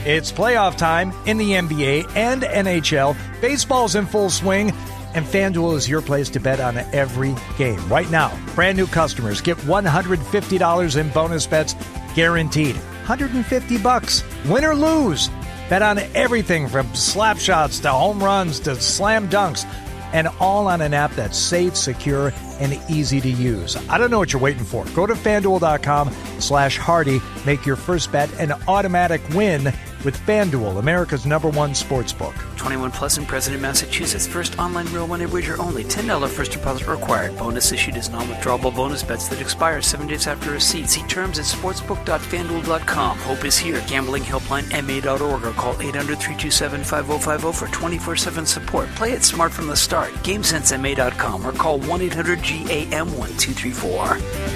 It's playoff time in the NBA and NHL. Baseball's in full swing, and FanDuel is your place to bet on every game. Right now, brand new customers get $150 in bonus bets guaranteed. $150, win or lose. Bet on everything from slap shots to home runs to slam dunks, and all on an app that's safe, secure, and easy to use. I don't know what you're waiting for. Go to FanDuel.com/Hardy. Make your first bet an automatic win with FanDuel, America's #1 sportsbook. 21 plus and present in Massachusetts. First online real money wager only. $10 first deposit required. Bonus issued as non-withdrawable bonus bets that expire 7 days after receipt. See terms at sportsbook.fanduel.com. Hope is here. Gambling helpline MA.org or call 800-327-5050 for 24/7 support. Play it smart from the start. GameSenseMA.com or call 1-800-GAM-1234.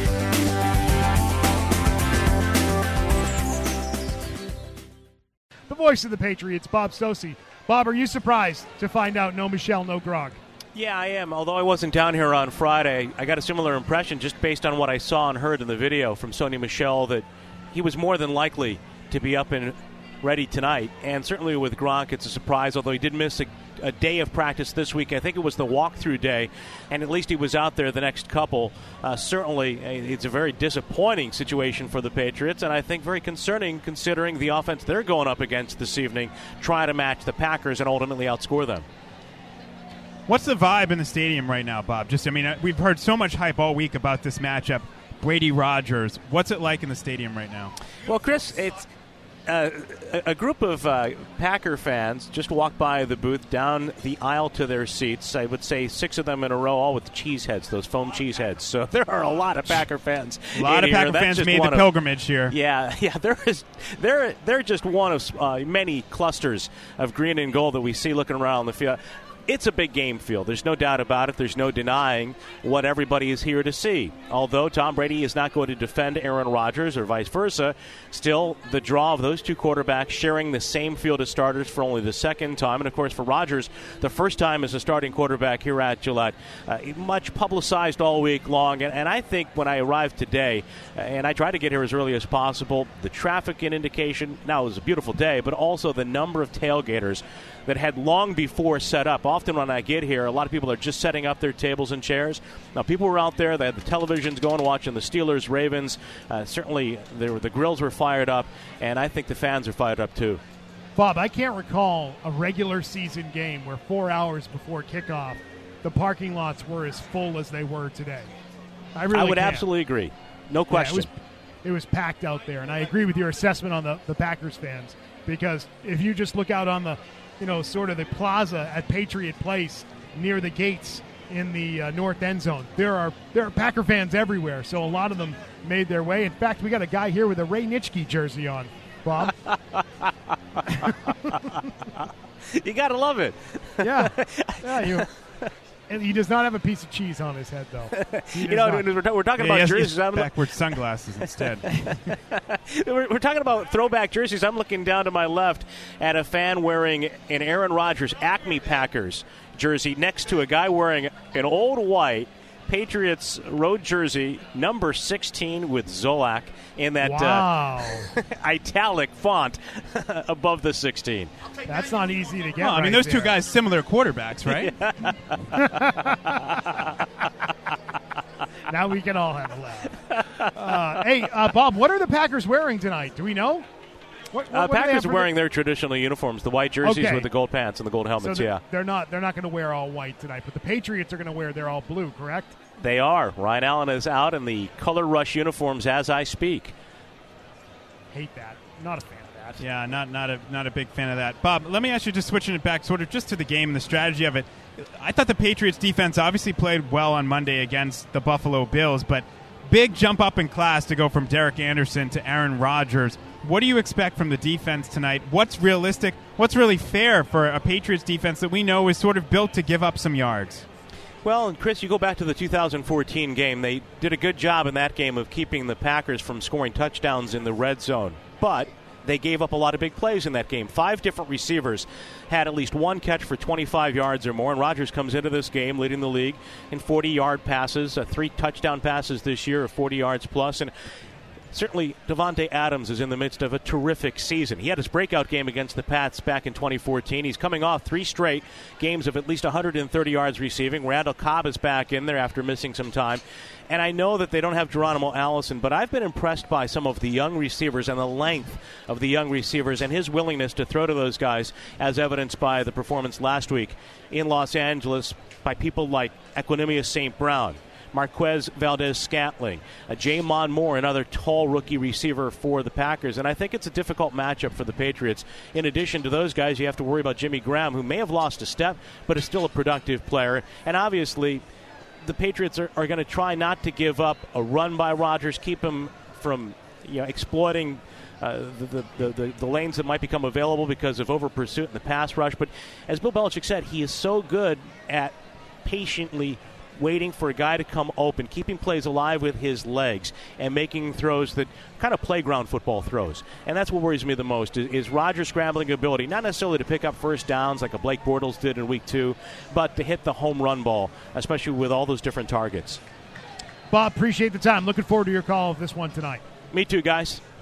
The voice of the Patriots, Bob Stosse. Bob, are you surprised to find out no Michel, no Gronk? Yeah, I am. Although I wasn't down here on Friday, I got a similar impression just based on what I saw and heard in the video from Sony Michel that he was more than likely to be up and ready tonight. And certainly with Gronk, it's a surprise, although he did miss a day of practice this week. I think it was the walkthrough day, and at least he was out there the next couple. Certainly, it's a very disappointing situation for the Patriots, and I think very concerning considering the offense they're going up against this evening, trying to match the Packers and ultimately outscore them. What's the vibe in the stadium right now, Bob? We've heard so much hype all week about this matchup, Brady-Rodgers. What's it like in the stadium right now? Well, Chris, it's a group of Packer fans just walked by the booth down the aisle to their seats. I would say 6 of them in a row, all with cheese heads, those foam cheese heads. So there are a lot of Packer fans. A lot of Packer fans made the pilgrimage here. Yeah. They're just one of many clusters of green and gold that we see looking around the field. It's a big game field. There's no doubt about it. There's no denying what everybody is here to see. Although Tom Brady is not going to defend Aaron Rodgers or vice versa, still the draw of those two quarterbacks sharing the same field as starters for only the second time. And, of course, for Rodgers, the first time as a starting quarterback here at Gillette. Much publicized all week long. And I think when I arrived today, and I tried to get here as early as possible, the traffic and indication, now it was a beautiful day, but also the number of tailgaters that had long before set up. Often when I get here, a lot of people are just setting up their tables and chairs. Now, people were out there. They had the televisions going, watching the Steelers, Ravens. Certainly, the grills were fired up, and I think the fans are fired up too. Bob, I can't recall a regular season game where 4 hours before kickoff, the parking lots were as full as they were today. I would absolutely agree. No question. Yeah, it was packed out there, and I agree with your assessment on the Packers fans, because if you just look out on the sort of the plaza at Patriot Place near the gates in the north end zone, there are Packer fans everywhere. So a lot of them made their way. In fact, we got a guy here with a Ray Nitschke jersey on, Bob. You got to love it. Yeah. And he does not have a piece of cheese on his head, though. We're talking about jerseys. Backwards sunglasses instead. We're talking about throwback jerseys. I'm looking down to my left at a fan wearing an Aaron Rodgers Acme Packers jersey next to a guy wearing an old white Patriots road jersey, number 16 with Zolak in that italic font above the 16. That's not easy to get. Well, those two guys, similar quarterbacks, right? Now we can all have a laugh. Hey, Bob, what are the Packers wearing tonight? Do we know? What Packers are wearing their traditional uniforms, the white jerseys with the gold pants and the gold helmets. So they're not going to wear all white tonight, but the Patriots are going to wear their all blue, correct? They are. Ryan Allen is out in the Color Rush uniforms as I speak. Hate that. Not a fan of that. Yeah, not a big fan of that. Bob, let me ask you, just switching it back sort of just to the game and the strategy of it. I thought the Patriots defense obviously played well on Monday against the Buffalo Bills, but big jump up in class to go from Derek Anderson to Aaron Rodgers. What do you expect from the defense tonight? What's realistic? What's really fair for a Patriots defense that we know is sort of built to give up some yards? Well, and Chris, you go back to the 2014 game. They did a good job in that game of keeping the Packers from scoring touchdowns in the red zone. But they gave up a lot of big plays in that game. 5 different receivers had at least one catch for 25 yards or more, and Rodgers comes into this game leading the league in 40-yard passes, 3 touchdown passes this year of 40 yards plus. And certainly Davante Adams is in the midst of a terrific season. He had his breakout game against the Pats back in 2014. He's coming off 3 straight games of at least 130 yards receiving. Randall Cobb is back in there after missing some time. And I know that they don't have Geronimo Allison, but I've been impressed by some of the young receivers and the length of the young receivers and his willingness to throw to those guys, as evidenced by the performance last week in Los Angeles by people like Equanimeous St. Brown, Marquez Valdez-Scantling, Jamon Moore, another tall rookie receiver for the Packers. And I think it's a difficult matchup for the Patriots. In addition to those guys, you have to worry about Jimmy Graham, who may have lost a step, but is still a productive player. And obviously, the Patriots are going to try not to give up a run by Rodgers, keep him from exploiting the lanes that might become available because of over pursuit in the pass rush. But as Bill Belichick said, he is so good at patiently waiting for a guy to come open, keeping plays alive with his legs, and making throws that kind of playground football throws. And that's what worries me the most, is Rodgers' scrambling ability, not necessarily to pick up first downs like a Blake Bortles did in Week 2, but to hit the home run ball, especially with all those different targets. Bob, appreciate the time. Looking forward to your call of this one tonight. Me too, guys.